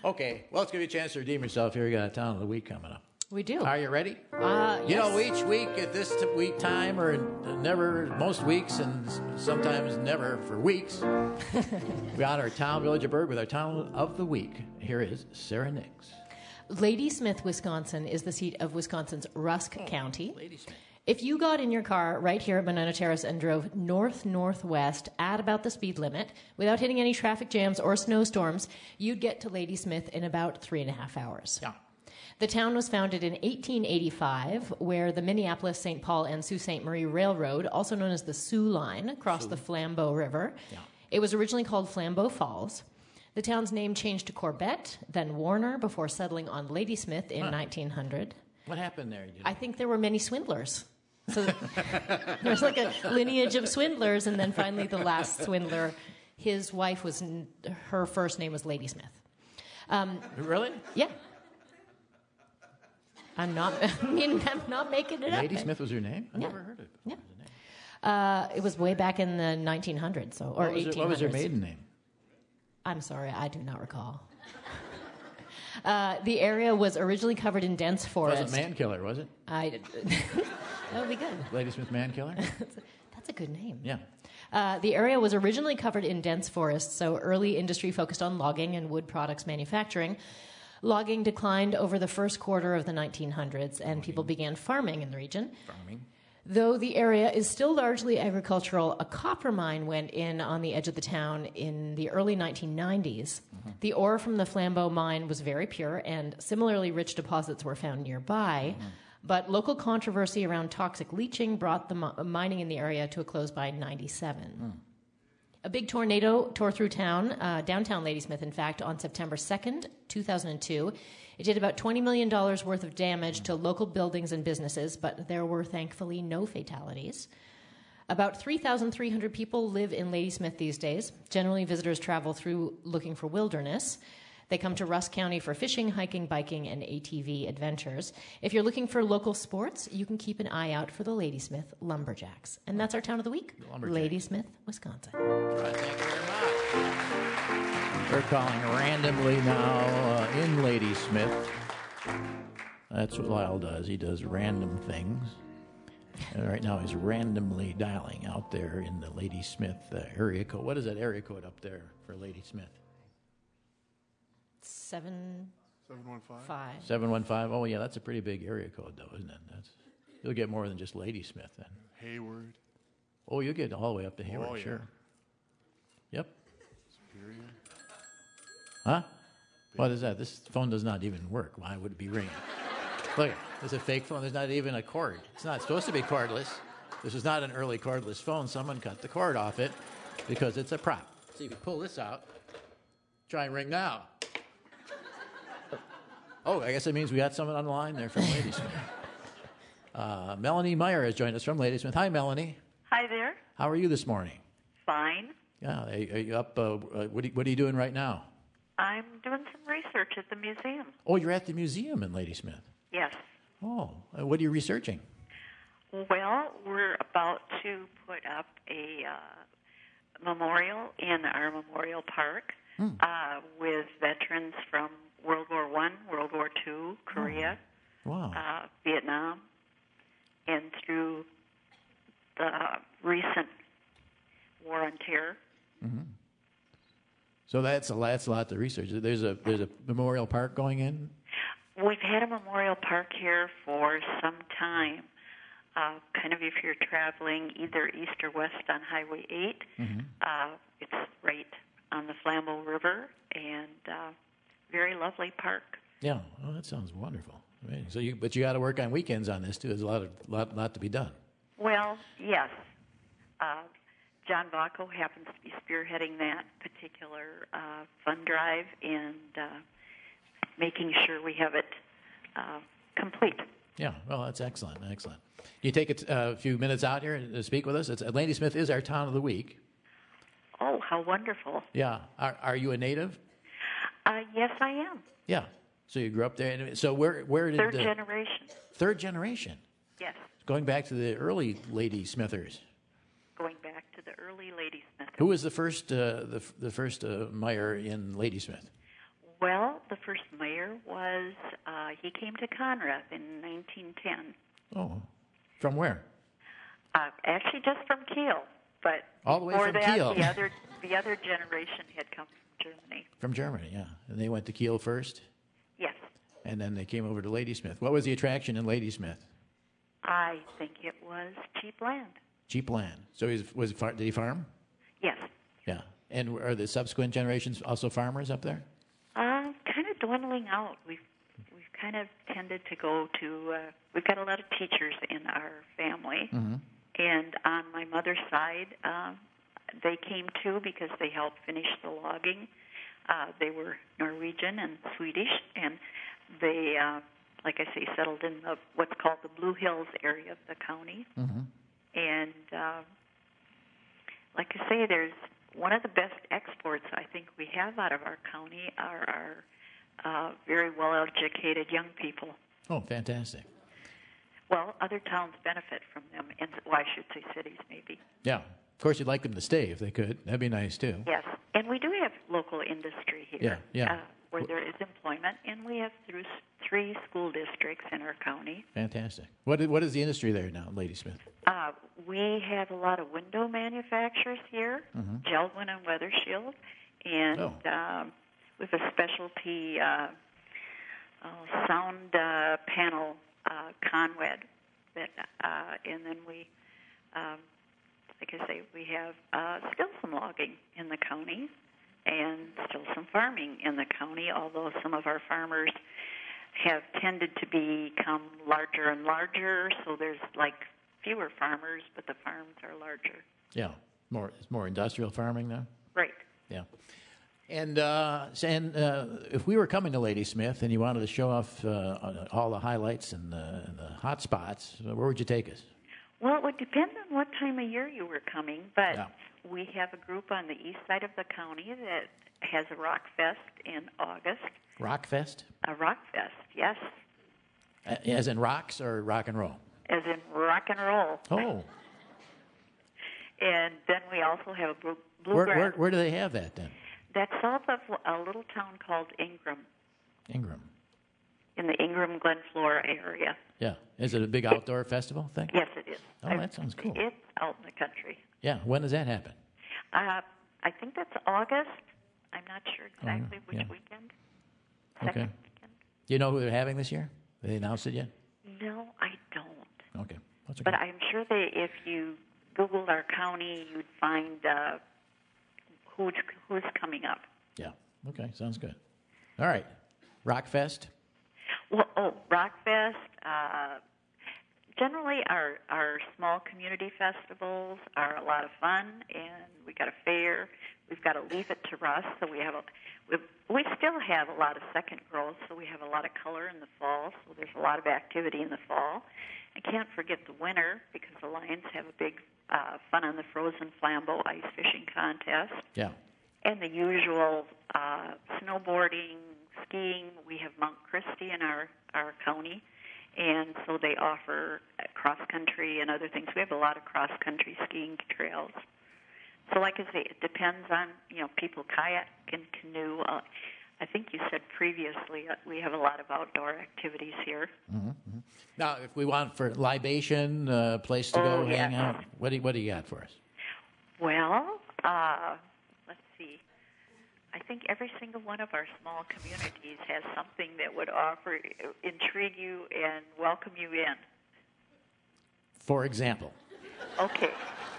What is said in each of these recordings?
Okay, well, let's give you a chance to redeem yourself here. We got a Town of the Week coming up. We do. Are you ready? Yes. You know, each week at this week time, or never, most weeks, and sometimes never for weeks, we honor our town, village, or burg with our Town of the Week. Here is Sarah Nix. Ladysmith, Wisconsin is the seat of Wisconsin's Rusk County. Ladysmith. If you got in your car right here at Monona Terrace and drove north-northwest at about the speed limit without hitting any traffic jams or snowstorms, you'd get to Ladysmith in about 3.5 hours. Yeah. The town was founded in 1885, where the Minneapolis, St. Paul, and Sault Ste. Marie Railroad, also known as the Soo Line, crossed the Flambeau River. Yeah. It was originally called Flambeau Falls. The town's name changed to Corbett, then Warner, before settling on Ladysmith in 1900. What happened there? I think there were many swindlers. So there's like a lineage of swindlers, and then finally the last swindler, his wife her first name was Ladysmith. Really? Yeah. I'm not making it up. Ladysmith was her name? I never heard it. Yeah. It was way back in the 1900s, or 1800s. What was her maiden name? I'm sorry, I do not recall. The area was originally covered in dense forest. It wasn't Mankiller, was it? That would be good. Ladysmith Mankiller? That's a good name. Yeah. The area was originally covered in dense forests, so early industry focused on logging and wood products manufacturing. Logging declined over the first quarter of the 1900s, and people began farming in the region. Though the area is still largely agricultural, a copper mine went in on the edge of the town in the early 1990s. The ore from the Flambeau mine was very pure, and similarly rich deposits were found nearby. But local controversy around toxic leaching brought the mining in the area to a close by 1997. A big tornado tore through town, downtown Ladysmith, in fact, on September 2nd, 2002. It did about $20 million worth of damage to local buildings and businesses, but there were thankfully no fatalities. About 3,300 people live in Ladysmith these days. Generally, visitors travel through looking for wilderness. They come to Rusk County for fishing, hiking, biking, and ATV adventures. If you're looking for local sports, you can keep an eye out for the Ladysmith Lumberjacks. And that's our Town of the Week, Ladysmith, Wisconsin. Right, thank you very much. We're calling randomly now in Ladysmith. That's what Lyle does. He does random things. And right now he's randomly dialing out there in the Ladysmith area code. What is that area code up there for Ladysmith? 715. 715. Oh, yeah, that's a pretty big area code, though, isn't it? You'll get more than just Ladysmith, then. Hayward. Oh, you'll get all the way up to Hayward, yeah. sure. Yep. Superior. Huh? What is that? This phone does not even work. Why would it be ringing? Look, it's a fake phone. There's not even a cord. It's not supposed to be cordless. This is not an early cordless phone. Someone cut the cord off it because it's a prop. See, if you pull this out, try and ring now. Oh, I guess it means we got someone on the line there from Ladysmith. Melanie Meyer has joined us from Ladysmith. Hi, Melanie. Hi there. How are you this morning? Fine. Yeah, are you up? What are you doing right now? I'm doing some research at the museum. Oh, you're at the museum in Ladysmith. Yes. Oh, what are you researching? Well, we're about to put up a memorial in our memorial park with veterans from World War I, World War II, Korea, Vietnam, and through the recent War on Terror. Mm-hmm. So that's a lot to research. There's a memorial park going in? We've had a memorial park here for some time. Kind of if you're traveling either east or west on Highway 8, it's right on the Flambeau River, and very lovely park. Yeah, well, that sounds wonderful. Amazing. So, but you got to work on weekends on this too. There's a lot to be done. Well, yes. John Vacco happens to be spearheading that particular fund drive and making sure we have it complete. Yeah, well, that's excellent. Excellent. You take a few minutes out here to speak with us. Ladysmith is our Town of the Week. Oh, how wonderful. Yeah. Are you a native? Yes, I am. Yeah. So you grew up there. And so where did... Third generation. Third generation? Yes. Going back to the early Ladysmithers. Going back to the early Ladysmithers. Who was the first Meyer in Ladysmith? Well, the first mayor was, he came to Conrath in 1910. Oh, from where? Actually, just from Kiel. But All the way before from that, Kiel. the other generation had come from Germany. From Germany, yeah. And they went to Kiel first, Yes. and then they came over to Ladysmith. What was the attraction in Ladysmith? I think it was cheap land. Cheap land. So did he farm? Yes. Yeah. And are the subsequent generations also farmers up there? Kind of dwindling out. We've kind of tended to go to. We've got a lot of teachers in our family, and on my mother's side, they came too because they helped finish the logging. They were Norwegian and Swedish, and they, like I say, settled in what's called the Blue Hills area of the county. And like I say, there's one of the best exports I think we have out of our county are our very well-educated young people. Oh, fantastic. Well, other towns benefit from them, and I should say cities maybe. Yeah. Of course, you'd like them to stay if they could. That'd be nice, too. Yes, and we do have local industry here where there is employment, and we have 3 school districts in our county. Fantastic. What is the industry there now, Ladysmith? We have a lot of window manufacturers here, Geldwin and Weathershield, and we have a specialty sound panel, Conwed, and then we, like I say, we have still some logging in the county and still some farming in the county, although some of our farmers have tended to become larger and larger, so there's like fewer farmers, but the farms are larger. Yeah, it's more industrial farming now? Right. Yeah. And if we were coming to Ladysmith and you wanted to show off all the highlights and the hot spots, where would you take us? Well, it would depend on what time of year you were coming, but we have a group on the east side of the county that has a rock fest in August. Rock fest? A rock fest, yes. As in rocks or rock and roll? As in rock and roll. Oh. And then we also have a bluegrass. Where do they have that then? That's south of a little town called Ingram. Ingram. In the Ingram-Glen Flora area. Yeah. Is it a big outdoor festival thing? Yes, it is. Oh, that sounds cool. It's out in the country. Yeah. When does that happen? I think that's August. I'm not sure exactly which weekend. Okay. Weekend. Do you know who they're having this year? Have they announced it yet? No, I don't. Okay. That's okay. But I'm sure if you Googled our county, you'd find who's coming up. Yeah. Okay. Sounds good. All right. Rockfest. Well, Rockfest. Generally, our small community festivals are a lot of fun, and we got a fair. We've got a Leave It to Rust, so we still have a lot of second growth, so we have a lot of color in the fall. So there's a lot of activity in the fall. I can't forget the winter because the Lions have a big Fun on the Frozen Flambeau ice fishing contest. Yeah. And the usual snowboarding, skiing. We have Mount Christie in our county, and so they offer cross-country and other things. We have a lot of cross-country skiing trails. So like I say, it depends on, people kayak and canoe. I think you said previously we have a lot of outdoor activities here. Mm-hmm. Mm-hmm. Now, if we want for libation, place to go, hang out, what do you got for us? Well, let's see. I think every single one of our small communities has something that would intrigue you and welcome you in. For example? Okay.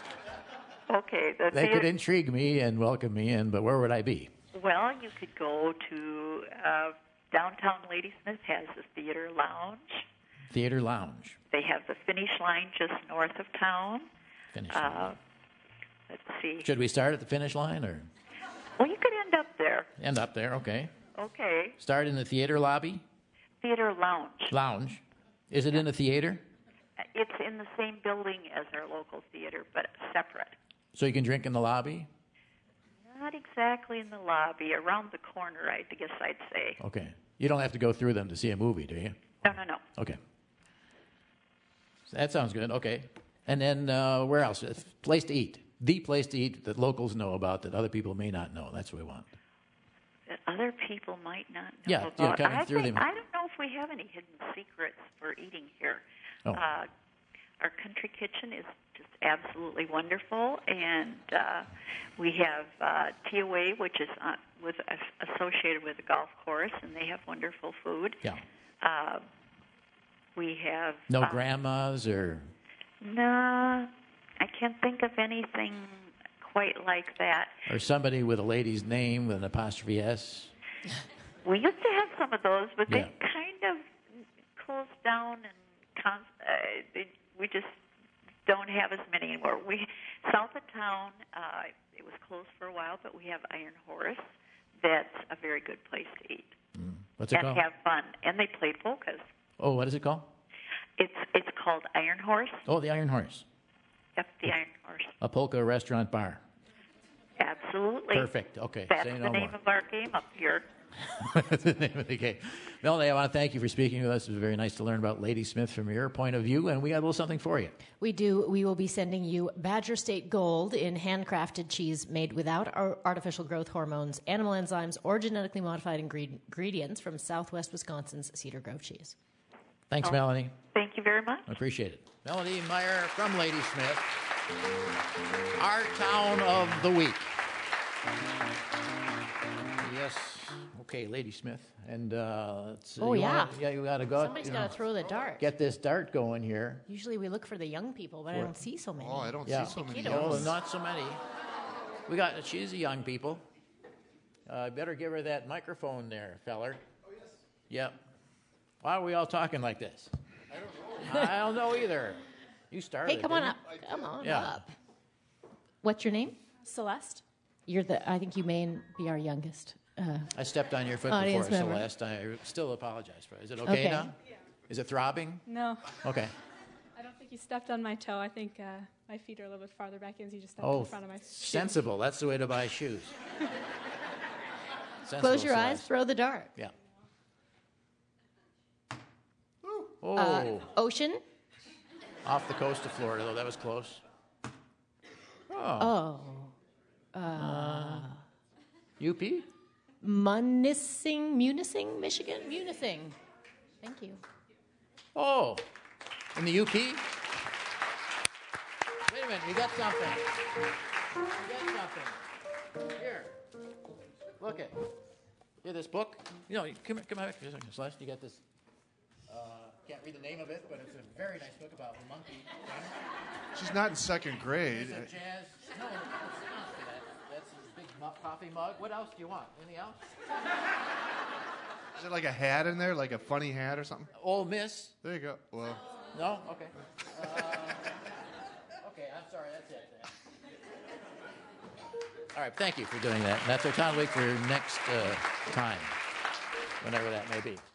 They could intrigue me and welcome me in, but where would I be? Well, you could go to downtown Ladysmith has the Theater Lounge. Theater Lounge. They have the Finish Line just north of town. Finish Line. Let's see. Should we start at the finish line, or? Well, you could end up there. End up there, okay. Okay. Start in the theater lobby? Theater Lounge. Lounge. Is it in a theater? It's in the same building as our local theater, but separate. So you can drink in the lobby? Not exactly in the lobby. Around the corner, I guess I'd say. Okay. You don't have to go through them to see a movie, do you? No. Okay. That sounds good. Okay. And then where else? Place to eat. The place to eat that locals know about that other people may not know. That's what we want. That other other people might not know Yeah, about. coming through them. I don't know if we have any hidden secrets for eating here. Oh. Our country kitchen is just absolutely wonderful, and we have TOA, which is associated with a golf course, and they have wonderful food. Yeah. We have No grandmas or... No, I can't think of anything quite like that. Or somebody with a lady's name with an apostrophe S. We used to have some of those, but Yeah. they kind of closed down, and we just don't have as many anymore. South of town, it was closed for a while, but we have Iron Horse. That's a very good place to eat. What's it and called? have fun. And they play polkas. Oh, what is it called? It's called Iron Horse. Oh, the Iron Horse. Yep, the Iron Horse. A polka restaurant bar. Absolutely. Perfect. Okay. That's Say the no name more. of our game up here. That's the name of the game. Melanie, I want to thank you for speaking with us. It was very nice to learn about Ladysmith from your point of view, and we got a little something for you. We do. We will be sending you Badger State Gold in handcrafted cheese made without artificial growth hormones, animal enzymes, or genetically modified ingredients from Southwest Wisconsin's Cedar Grove cheese. Thanks, Melanie. Thank you very much. I appreciate it. Melanie Meyer from Ladysmith, our town of the week. Yes. Okay, Ladysmith. And let's, Oh, yeah. You got to go. Somebody's got to throw the dart. Get this dart going here. Usually we look for the young people, but I don't see so many. Oh, I don't Yeah. see so many. Kiddos. Oh, not so many. She's a young people. Better give her that microphone there, feller. Oh, yes. Yep. Why are we all talking like this? I don't know. I don't know either. You started. Hey, come on didn't up. Come on Yeah. up. What's your name? Celeste. I think you may be our youngest. I stepped on your foot Audience before, member. Celeste. I still apologize for it. Is it okay now? Yeah. Is it throbbing? No, Okay. I don't think you stepped on my toe. I think my feet are a little bit farther back in, so you just stepped Oh, in front of my shoe. sensible. That's the way to buy shoes. Sensible, Close your eyes, Celeste. throw the dart. Yeah. Oh, Ocean? off the coast of Florida, though. That was close. Oh. UP? Munising, Michigan? Munising. Thank you. Oh, in the UP? Wait a minute, you got something. You got something. Here. Look at. Hear this book? You know, come back for a second, Celeste. You got this. Can't read the name of it, but it's a very nice book about a monkey. She's not in second grade. It's a jazz. No, it's not for that. That's his big coffee mug. What else do you want? Anything else? Is there like a hat in there, like a funny hat or something? Ole Miss? There you go. Well, No? Okay. Okay, I'm sorry. That's it. All right, thank you for doing that. That's our town week for next time, whenever that may be.